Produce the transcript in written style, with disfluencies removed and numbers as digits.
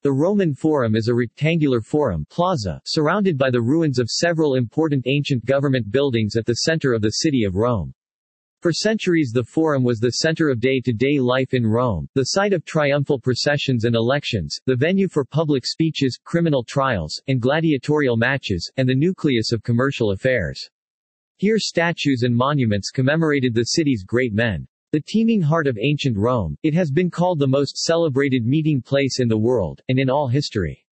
The Roman Forum is a rectangular forum plaza surrounded by the ruins of several important ancient government buildings at the center of the city of Rome. For centuries the Forum was the center of day-to-day life in Rome, the site of triumphal processions and elections, the venue for public speeches, criminal trials, and gladiatorial matches, and the nucleus of commercial affairs. Here statues and monuments commemorated the city's great men. The teeming heart of ancient Rome, it has been called the most celebrated meeting place in the world, and in all history.